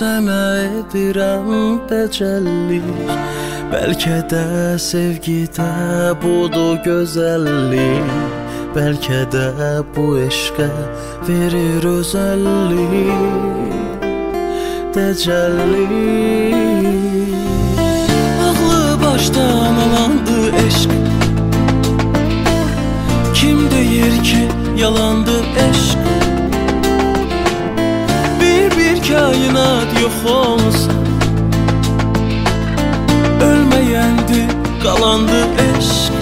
sənə edirəm təcəllik. Bəlkə də sevgidə budur gözəllik, bəlkə də bu eşqə verir özəllik, təcəllik. Ağlı başdan alandı eşq, kim deyir ki yalandı eşq? Bir kainat yox olsa, ölməyəndi, qalandı eşq.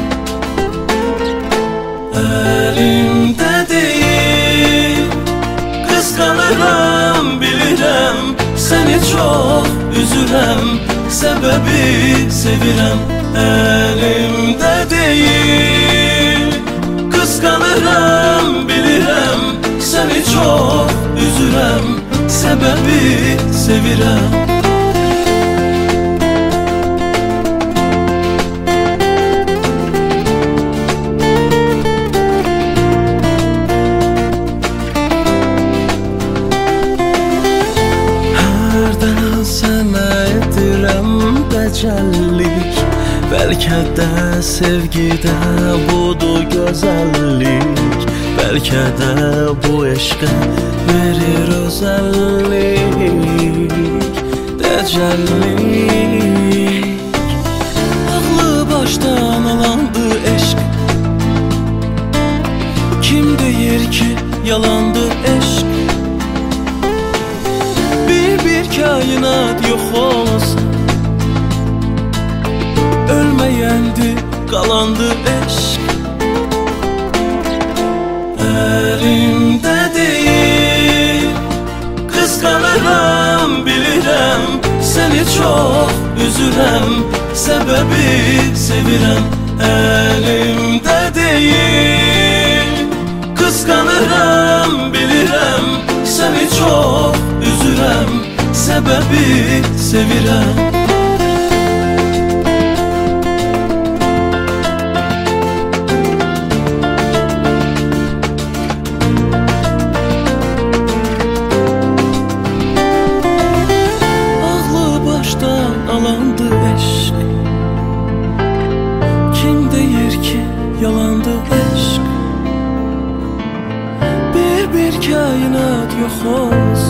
Əlimdə deyil, qısqanıram, bilirəm, səni çox üzürəm, səbəbi sevirəm. Əlimdə deyil, qısqanıram, bilirəm, səni çox üzürəm, səbəbi sevirəm. Hərdən sənə edirəm təcəllik, bəlkə də sevgidə budur gözəllik, bəlkə də bu eşqə verir özəllik, təcəllik. Ağlı başdan alandı eşq, kim deyir ki yalandı eşq? Bir kainat yox olsa, ölməyəndi, qalandı eşq. Əlimdə deyil, qısqanıram, bilirəm, səni çox üzürəm, səbəbi sevirəm. Əlimdə deyil, qısqanıram, bilirəm, səni çox üzürəm, səbəbi sevirəm. Alandı eşq, kim deyir ki yalandı eşq? Bir kainat yox olsa,